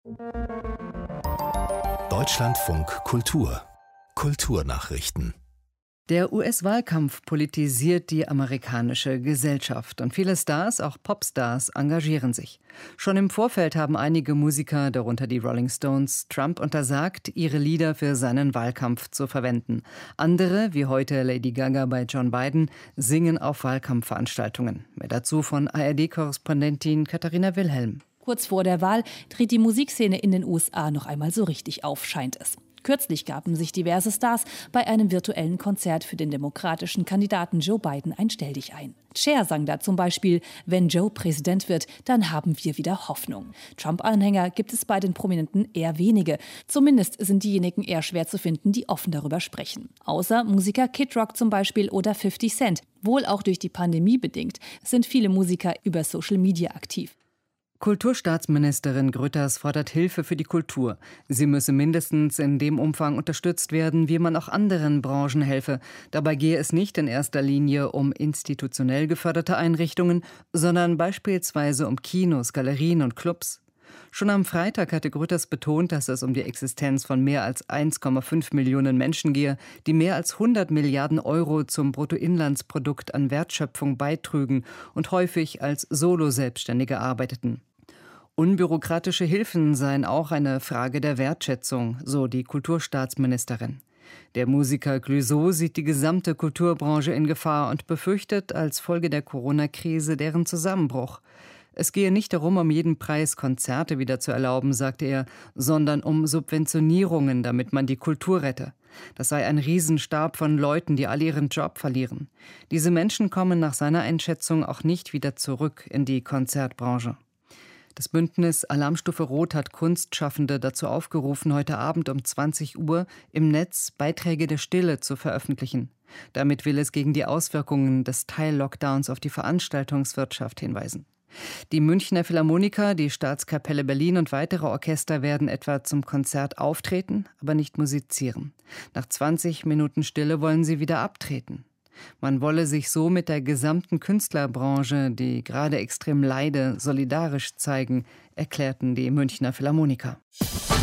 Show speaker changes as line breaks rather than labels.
Deutschlandfunk Kultur Kulturnachrichten.
Der US-Wahlkampf politisiert die amerikanische Gesellschaft und viele Stars, auch Popstars, engagieren sich. Schon im Vorfeld haben einige Musiker, darunter die Rolling Stones, Trump untersagt, ihre Lieder für seinen Wahlkampf zu verwenden. Andere, wie heute Lady Gaga bei John Biden, singen auf Wahlkampfveranstaltungen. Mehr dazu von ARD-Korrespondentin Katharina Wilhelm.
Kurz vor der Wahl dreht die Musikszene in den USA noch einmal so richtig auf, scheint es. Kürzlich gaben sich diverse Stars bei einem virtuellen Konzert für den demokratischen Kandidaten Joe Biden ein Stelldichein. Cher sang da zum Beispiel: Wenn Joe Präsident wird, dann haben wir wieder Hoffnung. Trump-Anhänger gibt es bei den Prominenten eher wenige. Zumindest sind diejenigen eher schwer zu finden, die offen darüber sprechen. Außer Musiker Kid Rock zum Beispiel oder 50 Cent. Wohl auch durch die Pandemie bedingt sind viele Musiker über Social Media aktiv.
Kulturstaatsministerin Grütters fordert Hilfe für die Kultur. Sie müsse mindestens in dem Umfang unterstützt werden, wie man auch anderen Branchen helfe. Dabei gehe es nicht in erster Linie um institutionell geförderte Einrichtungen, sondern beispielsweise um Kinos, Galerien und Clubs. Schon am Freitag hatte Grütters betont, dass es um die Existenz von mehr als 1,5 Millionen Menschen gehe, die mehr als 100 Milliarden Euro zum Bruttoinlandsprodukt an Wertschöpfung beitrügen und häufig als Solo-Selbstständige arbeiteten. Unbürokratische Hilfen seien auch eine Frage der Wertschätzung, so die Kulturstaatsministerin. Der Musiker Clouseau sieht die gesamte Kulturbranche in Gefahr und befürchtet als Folge der Corona-Krise deren Zusammenbruch. Es gehe nicht darum, um jeden Preis Konzerte wieder zu erlauben, sagte er, sondern um Subventionierungen, damit man die Kultur rette. Das sei ein Riesenstab von Leuten, die alle ihren Job verlieren. Diese Menschen kommen nach seiner Einschätzung auch nicht wieder zurück in die Konzertbranche. Das Bündnis Alarmstufe Rot hat Kunstschaffende dazu aufgerufen, heute Abend um 20 Uhr im Netz Beiträge der Stille zu veröffentlichen. Damit will es gegen die Auswirkungen des Teil-Lockdowns auf die Veranstaltungswirtschaft hinweisen. Die Münchner Philharmoniker, die Staatskapelle Berlin und weitere Orchester werden etwa zum Konzert auftreten, aber nicht musizieren. Nach 20 Minuten Stille wollen sie wieder abtreten. Man wolle sich so mit der gesamten Künstlerbranche, die gerade extrem leide, solidarisch zeigen, erklärten die Münchner Philharmoniker.